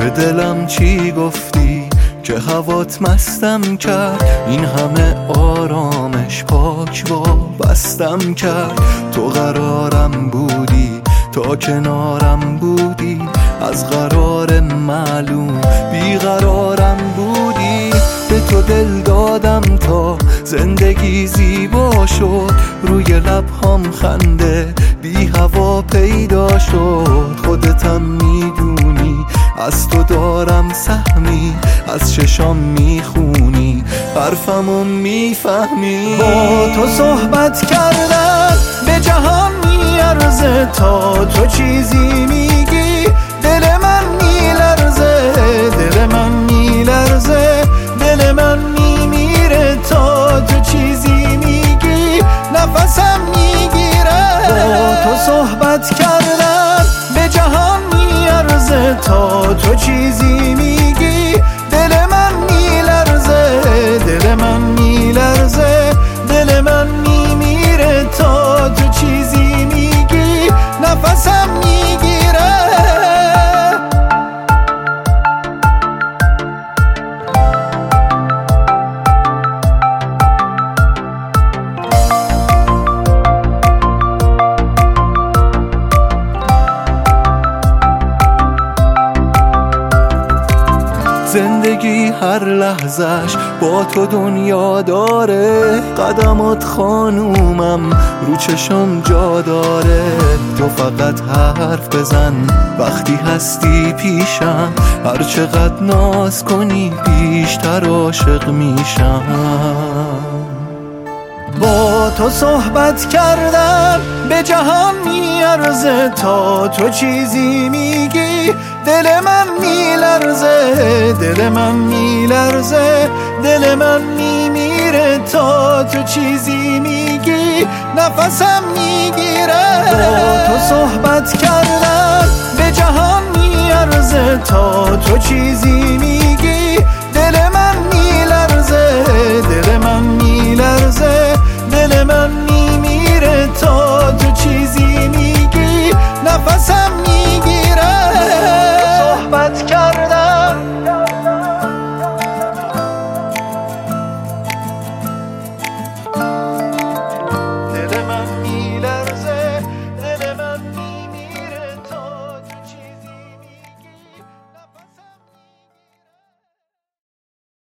به دلم چی گفتی که هوات مستم کرد، این همه آرامش پاک وابستم کرد. تو قرارم بودی تا کنارم بودی، از قرار معلوم بیقرارم بودی. به تو دل دادم تا زندگی زیبا شد، روی لبهام خنده بی هوا پیدا شد. خودتم میدونی از تو دارم سهمی، از چشام میخونی حرفمو میفهمی. با تو صحبت کردن به جهان میارزه، تا تو چیزی میگی دل من میلرزه، دل من میلرزه، دل من میمیره. تا تو چیزی میگی نفسم میگیره. با تو صحبت کردن به جهان میارزه، تا تو چیزی میگی دل من میلرزه، دل من میلرزه، دل من میمیره. تا تو چیزی میگی نفسم میگیره. زندگی هر لحظش با تو دنیا داره، قدمات خانومم رو چشم جا داره. تو فقط حرف بزن وقتی هستی پیشم، هر چقدر ناز کنی بیشتر عاشق میشم. با تو صحبت کردن به جهان میارزه، تا تو چیزی میگی دل من میلرزه، دل من میلرزه، دل من میمیره. تا تو چیزی میگی نفسم میگیره. با تو صحبت کردن به جهان میارزه، تا تو چیزی